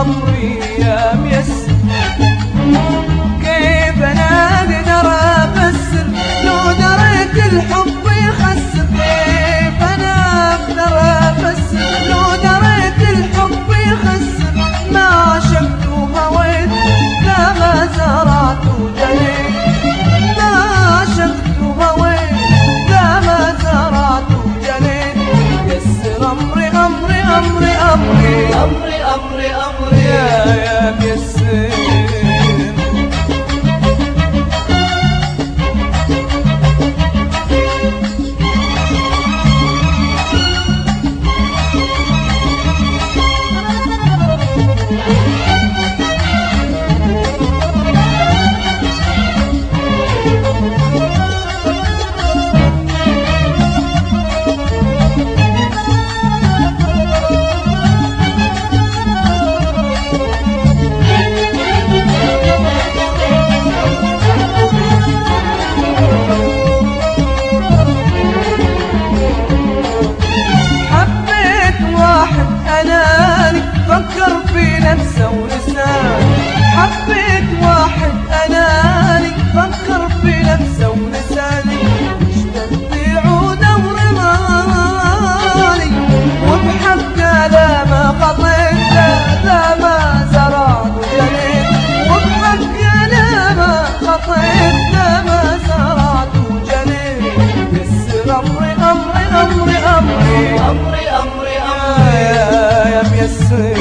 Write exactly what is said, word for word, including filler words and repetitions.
أمري يا ميسر، كيف أنا أقدر أفسر لو دريت الحب يخسر، كيف أنا أقدر أفسر لو دريت الحب يخسر، ما عشقت وهويت لا ما زرعت وجنيت، ما عشقت وهويت لا ما زرعت وجنيت، يسر أمري أمري أمري أمري أمري أمري أمري يا يا ميسر. فكر في نفسه ولسانه، حبيت واحد أناني فكر في نفسه ولساني، اشتد بعوده ورماني وبحقه لا ما خطيت لا ما زرعت وجنيت، وبحقه لا ما خطيت لا ما زرعت وجنيت، يسر أمري أمري أمري أمري أمري أمري أمري يا يا ميسر.